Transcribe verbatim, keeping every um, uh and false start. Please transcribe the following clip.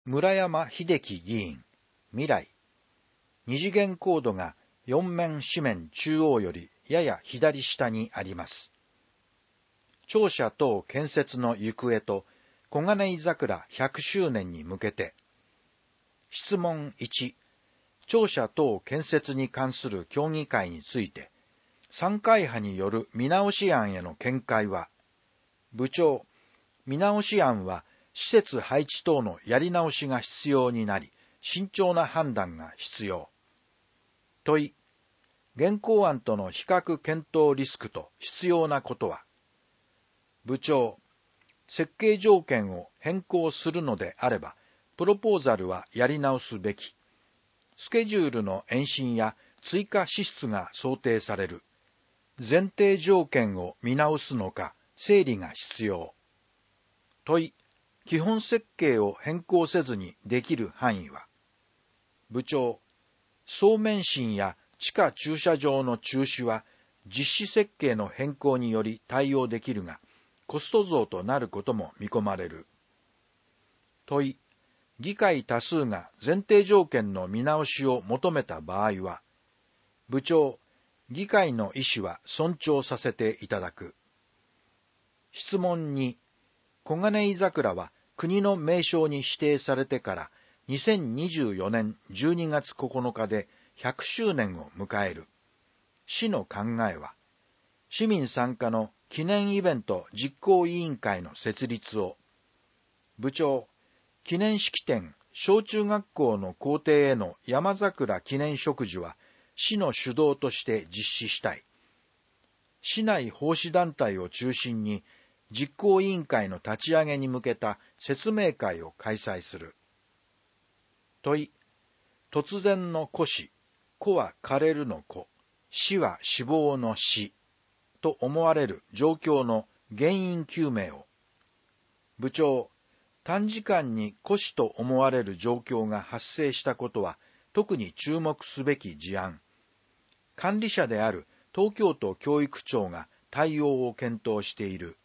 村山秀樹議員、未来。二次元コードがよん面四面中央よりやや左下にあります。庁舎等建設の行方と小金井桜ひゃくしゅうねんに向けて。質問いち、庁舎等建設に関する協議会について、三会派による見直し案への見解は、部長、見直し案は施設配置等のやり直しが必要になり、慎重な判断が必要。問い、現行案との比較検討リスクと必要なことは、部長、設計条件を変更するのであれば、プロポーザルはやり直すべき。スケジュールの延伸や追加支出が想定される。前提条件を見直すのか、整理が必要。問い、基本設計を変更せずにできる範囲は、部長、総面心や地下駐車場の中止は実施設計の変更により対応できるが、コスト増となることも見込まれる。問い、議会多数が前提条件の見直しを求めた場合は、部長、議会の意思は尊重させていただく。質問に、小金井桜は国の名勝に指定されてからにせんにじゅうよねんじゅうにがつここのかでひゃくしゅうねんを迎える。市の考えは、市民参加の記念イベント実行委員会の設立を、部長、記念式典、小中学校の校庭への山桜記念植樹は市の主導として実施したい。市内奉仕団体を中心に実行委員会の立ち上げに向けた説明会を開催する。問い、突然の枯死、枯は枯れるの枯、死は死亡の死と思われる状況の原因究明を。部長、短時間に枯死と思われる状況が発生したことは特に注目すべき事案。管理者である東京都教育庁が対応を検討している。